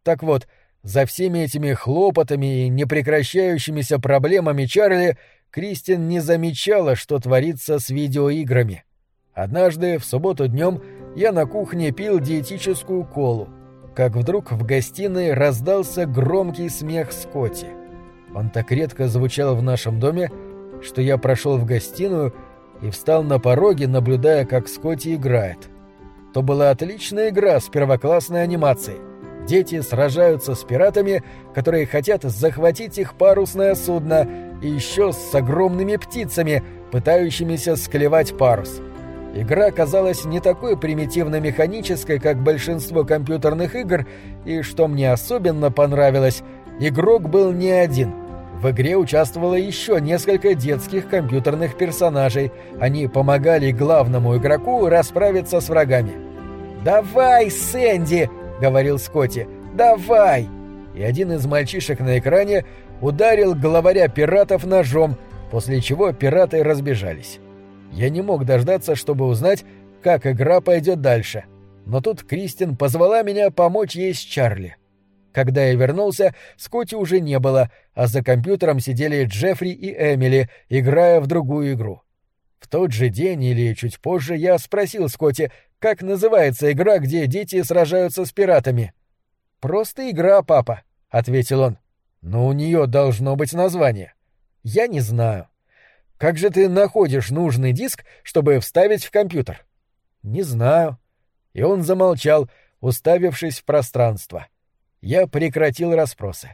Так вот, за всеми этими хлопотами и непрекращающимися проблемами Чарли Кристин не замечала, что творится с видеоиграми. Однажды, в субботу днем, я на кухне пил диетическую колу, как вдруг в гостиной раздался громкий смех Скотти. Он так редко звучал в нашем доме, что я прошел в гостиную и встал на пороге, наблюдая, как Скотти играет. То была отличная игра с первоклассной анимацией. Дети сражаются с пиратами, которые хотят захватить их парусное судно, и еще с огромными птицами, пытающимися склевать парус. Игра казалась не такой примитивно-механической, как большинство компьютерных игр, и, что мне особенно понравилось, игрок был не один. В игре участвовало еще несколько детских компьютерных персонажей. Они помогали главному игроку расправиться с врагами. «Давай, Сэнди!» — говорил Скотти. «Давай!» И один из мальчишек на экране ударил главаря пиратов ножом, после чего пираты разбежались. Я не мог дождаться, чтобы узнать, как игра пойдет дальше. Но тут Кристин позвала меня помочь ей с Чарли. Когда я вернулся, Скотти уже не было, а за компьютером сидели Джеффри и Эмили, играя в другую игру. В тот же день или чуть позже я спросил Скотти, как называется игра, где дети сражаются с пиратами. «Просто игра, папа», — ответил он. «Но у нее должно быть название». «Я не знаю». «Как же ты находишь нужный диск, чтобы вставить в компьютер?» «Не знаю». И он замолчал, уставившись в пространство. Я прекратил расспросы.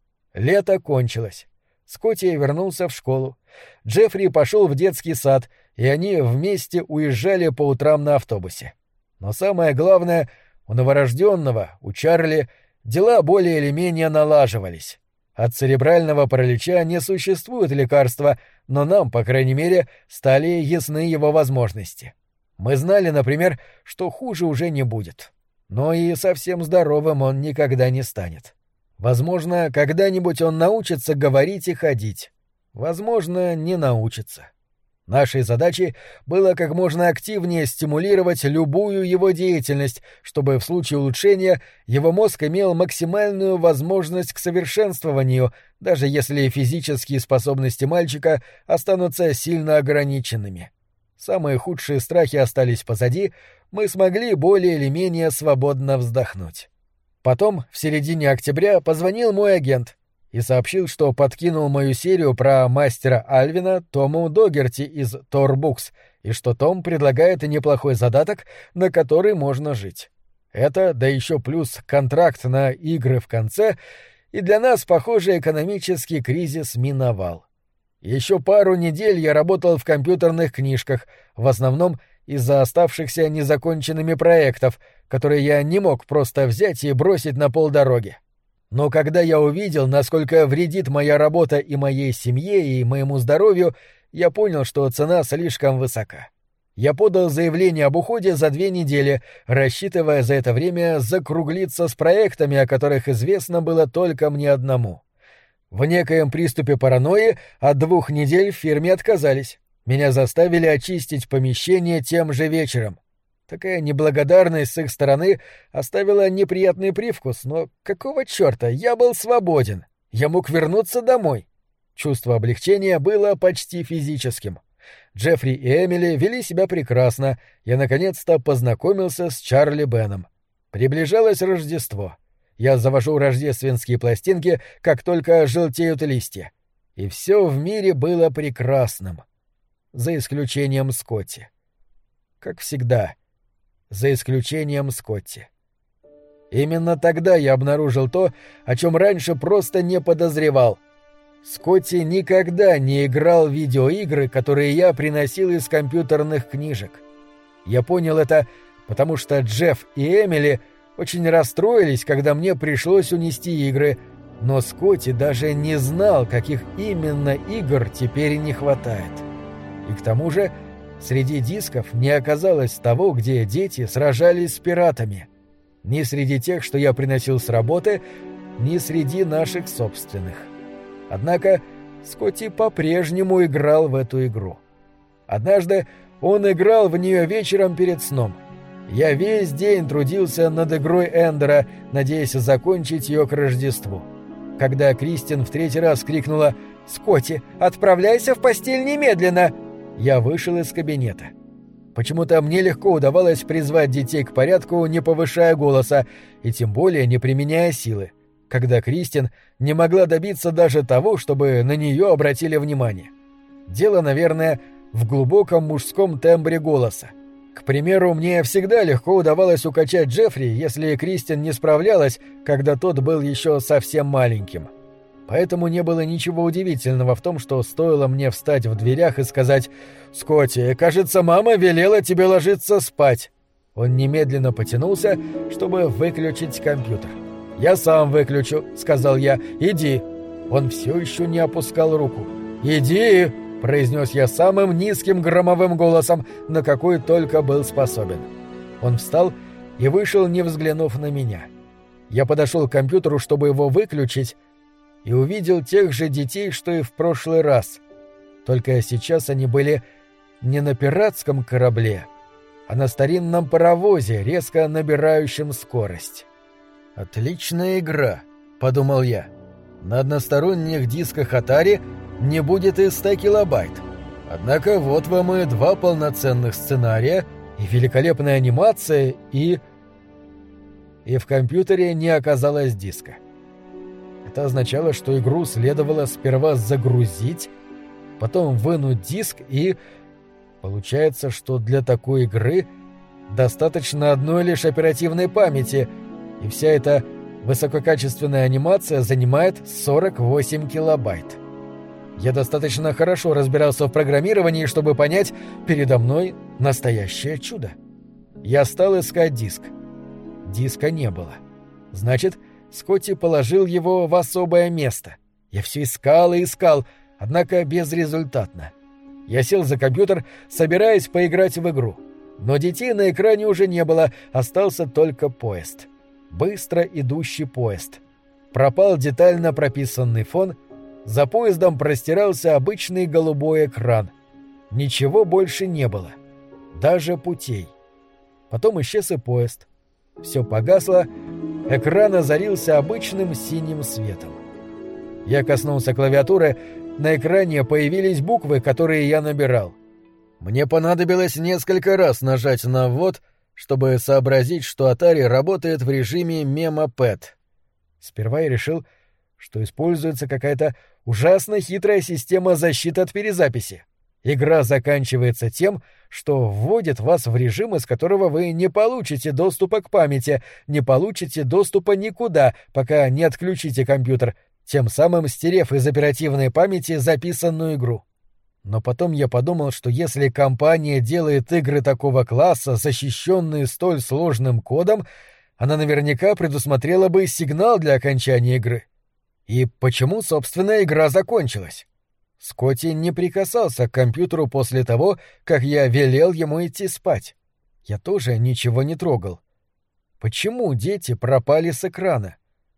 Лето кончилось. Скотти вернулся в школу. Джеффри пошел в детский сад, и они вместе уезжали по утрам на автобусе. Но самое главное, у новорожденного, у Чарли, дела более или менее налаживались. От церебрального паралича не существует лекарства, но нам, по крайней мере, стали ясны его возможности. Мы знали, например, что хуже уже не будет. Но и совсем здоровым он никогда не станет. Возможно, когда-нибудь он научится говорить и ходить. Возможно, не научится. Нашей задачей было как можно активнее стимулировать любую его деятельность, чтобы в случае улучшения его мозг имел максимальную возможность к совершенствованию, даже если физические способности мальчика останутся сильно ограниченными. Самые худшие страхи остались позади, мы смогли более или менее свободно вздохнуть. Потом, в середине октября, позвонил мой агент и сообщил, что подкинул мою серию про мастера Альвина Тому Догерти из Tor Books, и что Том предлагает неплохой задаток, на который можно жить. Это, да еще плюс контракт на игры в конце, и для нас, похоже, экономический кризис миновал. Еще пару недель я работал в компьютерных книжках, в основном из-за оставшихся незаконченными проектов, которые я не мог просто взять и бросить на полдороги. Но когда я увидел, насколько вредит моя работа и моей семье, и моему здоровью, я понял, что цена слишком высока. Я подал заявление об уходе за 2 недели, рассчитывая за это время закруглиться с проектами, о которых известно было только мне одному. В некоем приступе паранойи от 2 недель в фирме отказались. Меня заставили очистить помещение тем же вечером. Такая неблагодарность с их стороны оставила неприятный привкус, но какого чёрта, я был свободен. Я мог вернуться домой. Чувство облегчения было почти физическим. Джеффри и Эмили вели себя прекрасно. Я наконец-то познакомился с Чарли Беном. Приближалось Рождество. Я завожу рождественские пластинки, как только желтеют листья. И всё в мире было прекрасным. За исключением Скотти. Как всегда. За исключением Скотти. Именно тогда я обнаружил то, о чем раньше просто не подозревал. Скотти никогда не играл в видеоигры, которые я приносил из компьютерных книжек. Я понял это, потому что Джефф и Эмили очень расстроились, когда мне пришлось унести игры, но Скотти даже не знал, каких именно игр теперь не хватает. И к тому же среди дисков не оказалось того, где дети сражались с пиратами. Ни среди тех, что я приносил с работы, ни среди наших собственных. Однако Скотти по-прежнему играл в эту игру. Однажды он играл в нее вечером перед сном. Я весь день трудился над игрой Эндера, надеясь закончить ее к Рождеству. Когда Кристин в третий раз крикнула «Скотти, отправляйся в постель немедленно!», я вышел из кабинета. Почему-то мне легко удавалось призвать детей к порядку, не повышая голоса, и тем более не применяя силы, когда Кристин не могла добиться даже того, чтобы на нее обратили внимание. Дело, наверное, в глубоком мужском тембре голоса. К примеру, мне всегда легко удавалось укачать Джеффри, если Кристин не справлялась, когда тот был еще совсем маленьким. Поэтому не было ничего удивительного в том, что стоило мне встать в дверях и сказать «Скотти, кажется, мама велела тебе ложиться спать». Он немедленно потянулся, чтобы выключить компьютер. «Я сам выключу», — сказал я. «Иди». Он все еще не опускал руку. «Иди», — произнес я самым низким громовым голосом, на какой только был способен. Он встал и вышел, не взглянув на меня. Я подошел к компьютеру, чтобы его выключить, и увидел тех же детей, что и в прошлый раз. Только сейчас они были не на пиратском корабле, а на старинном паровозе, резко набирающем скорость. «Отличная игра», — подумал я. «На односторонних дисках Atari не будет и 100 килобайт. Однако вот вам и 2 полноценных сценария, и великолепная анимация, и в компьютере не оказалось диска. Это означало, что игру следовало сперва загрузить, потом вынуть диск и... Получается, что для такой игры достаточно одной лишь оперативной памяти, и вся эта высококачественная анимация занимает 48 килобайт. Я достаточно хорошо разбирался в программировании, чтобы понять, передо мной настоящее чудо. Я стал искать диск. Диска не было. Значит, Скотти положил его в особое место. Я все искал и искал, однако безрезультатно. Я сел за компьютер, собираясь поиграть в игру. Но детей на экране уже не было, остался только поезд. Быстро идущий поезд. Пропал детально прописанный фон, за поездом простирался обычный голубой экран. Ничего больше не было. Даже путей. Потом исчез и поезд. Все погасло, экран озарился обычным синим светом. Я коснулся клавиатуры, на экране появились буквы, которые я набирал. Мне понадобилось несколько раз нажать на «ввод», чтобы сообразить, что Atari работает в режиме мемо-пэд. Сперва я решил, что используется какая-то ужасно хитрая система защиты от перезаписи. Игра заканчивается тем, что вводит вас в режим, из которого вы не получите доступа к памяти, не получите доступа никуда, пока не отключите компьютер, тем самым стерев из оперативной памяти записанную игру. Но потом я подумал, что если компания делает игры такого класса, защищенные столь сложным кодом, она наверняка предусмотрела бы сигнал для окончания игры. И почему, собственно, игра закончилась? Скотти не прикасался к компьютеру после того, как я велел ему идти спать. Я тоже ничего не трогал. Почему дети пропали с экрана?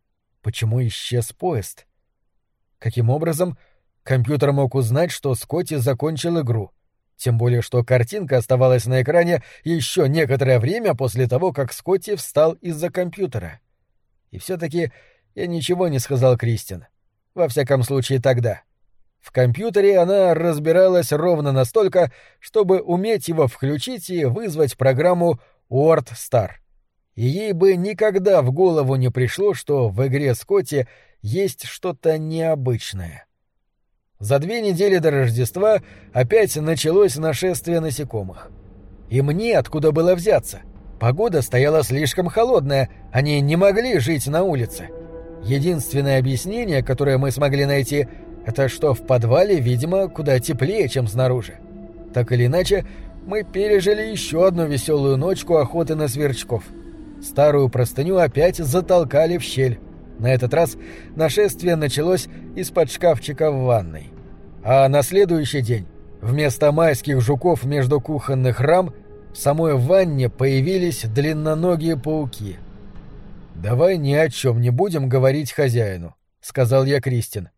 Почему исчез поезд? Каким образом компьютер мог узнать, что Скотти закончил игру? Тем более, что картинка оставалась на экране еще некоторое время после того, как Скотти встал из-за компьютера. И все-таки я ничего не сказал Кристин. Во всяком случае, тогда. В компьютере она разбиралась ровно настолько, чтобы уметь его включить и вызвать программу WordStar. И ей бы никогда в голову не пришло, что в игре Скотти есть что-то необычное. За 2 недели до Рождества опять началось нашествие насекомых. И мне откуда было взяться? Погода стояла слишком холодная, они не могли жить на улице. Единственное объяснение, которое мы смогли найти, это что в подвале, видимо, куда теплее, чем снаружи. Так или иначе, мы пережили еще одну веселую ночку охоты на сверчков. Старую простыню опять затолкали в щель. На этот раз нашествие началось из-под шкафчика в ванной. А на следующий день вместо майских жуков между кухонных рам в самой ванне появились длинноногие пауки. «Давай ни о чем не будем говорить хозяину», — сказал я Кристин.